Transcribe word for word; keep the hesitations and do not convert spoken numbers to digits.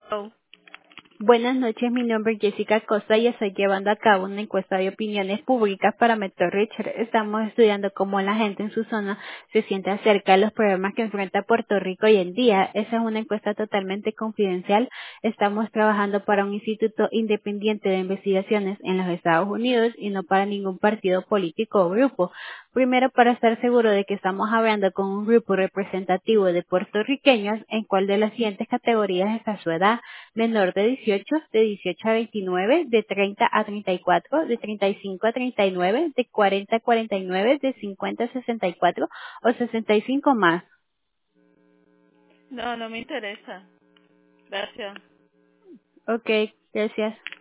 Oh, Buenas noches, mi nombre es Jessica Costa y estoy llevando a cabo una encuesta de opiniones públicas para Metro Richard. Estamos estudiando cómo la gente en su zona se siente acerca de los problemas que enfrenta Puerto Rico hoy en día. Esa es una encuesta totalmente confidencial. Estamos trabajando para un instituto independiente de investigaciones en los Estados Unidos y no para ningún partido político o grupo. Primero, para estar seguro de que estamos hablando con un grupo representativo de puertorriqueños, en cuál de las siguientes categorías está su edad: menor de dieciocho, de dieciocho a veintinueve, de treinta a treinta y cuatro, de treinta y cinco a treinta y nueve, de cuarenta a cuarenta y nueve, de cincuenta a sesenta y cuatro o sesenta y cinco más. no, no me interesa. Gracias. Ok, gracias.